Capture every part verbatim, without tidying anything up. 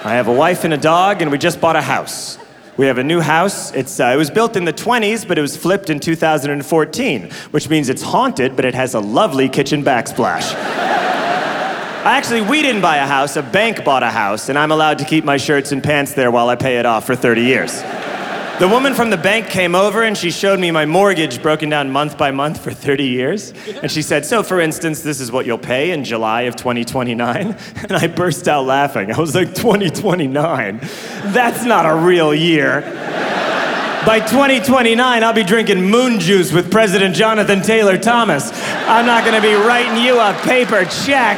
I have a wife and a dog, and we just bought a house. We have a new house. It's, uh, it was built in the twenties, but it was flipped in two thousand fourteen, which means it's haunted, but it has a lovely kitchen backsplash. Actually, we didn't buy a house. A bank bought a house, and I'm allowed to keep my shirts and pants there while I pay it off for thirty years. The woman from the bank came over and she showed me my mortgage broken down month by month for thirty years. And she said, so for instance, this is what you'll pay in July of twenty twenty-nine. And I burst out laughing. I was like, twenty twenty-nine? That's not a real year. By twenty twenty-nine, I'll be drinking moon juice with President Jonathan Taylor Thomas. I'm not gonna be writing you a paper check.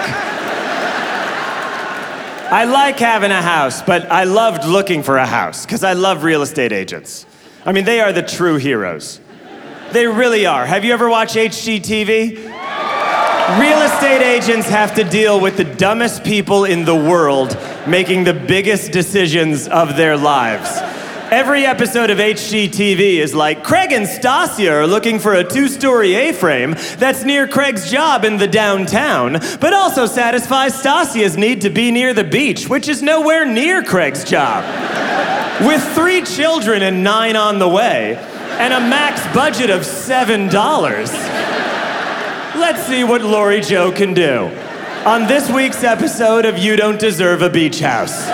I like having a house, but I loved looking for a house, because I love real estate agents. I mean, they are the true heroes. They really are. Have you ever watched H G T V? Real estate agents have to deal with the dumbest people in the world making the biggest decisions of their lives. Every episode of H G T V is like, Craig and Stasia are looking for a two-story A-frame that's near Craig's job in the downtown, but also satisfies Stasia's need to be near the beach, which is nowhere near Craig's job. With three children and nine on the way, and a max budget of seven dollars, let's see what Lori Jo can do on this week's episode of You Don't Deserve a Beach House.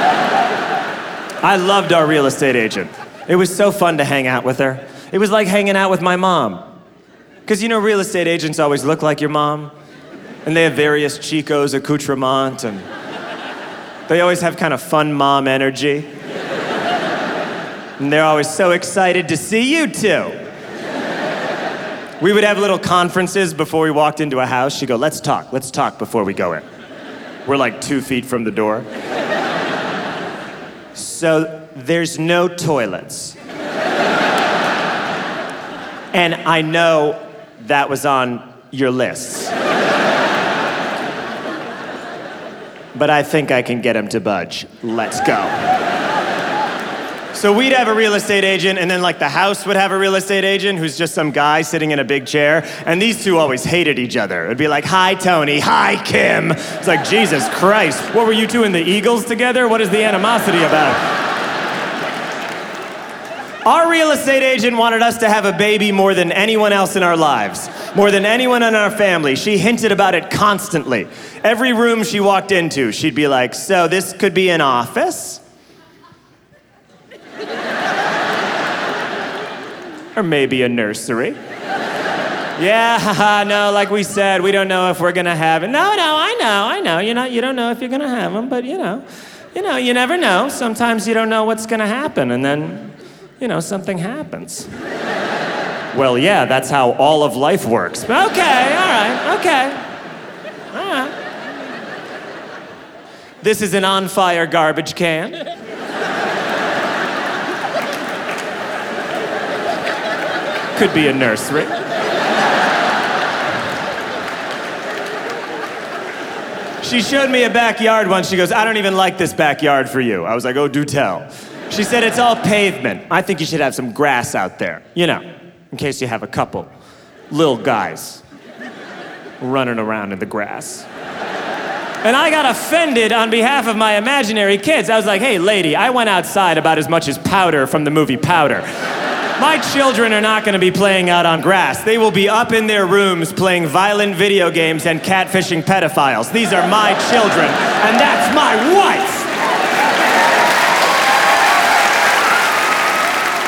I loved our real estate agent. It was so fun to hang out with her. It was like hanging out with my mom. Because you know, real estate agents always look like your mom, and they have various Chico's accoutrements, and they always have kind of fun mom energy. And they're always so excited to see you two. We would have little conferences before we walked into a house. She'd go, let's talk, let's talk before we go in. We're like two feet from the door. So there's no toilets. And I know that was on your lists. But I think I can get him to budge. Let's go. So we'd have a real estate agent, and then like the house would have a real estate agent who's just some guy sitting in a big chair, and these two always hated each other. It'd be like, hi, Tony, hi, Kim. It's like, Jesus Christ, what were you two in the Eagles together? What is the animosity about? Our real estate agent wanted us to have a baby more than anyone else in our lives, more than anyone in our family. She hinted about it constantly. Every room she walked into, she'd be like, so this could be an office? Or maybe a nursery. Yeah, haha, no, like we said, we don't know if we're gonna have it. No, no, I know, I know. You know, you don't know if you're gonna have them, but you know, you know, you never know. Sometimes you don't know what's gonna happen, and then, you know, something happens. Well, yeah, that's how all of life works. Okay, all right, okay. All right. This is an on-fire garbage can. Could be a nursery. She showed me a backyard once. She goes, I don't even like this backyard for you. I was like, oh, do tell. She said, it's all pavement. I think you should have some grass out there. You know, in case you have a couple little guys running around in the grass. And I got offended on behalf of my imaginary kids. I was like, hey, lady, I went outside about as much as Powder from the movie Powder. My children are not gonna be playing out on grass. They will be up in their rooms playing violent video games and catfishing pedophiles. These are my children, and that's my wife!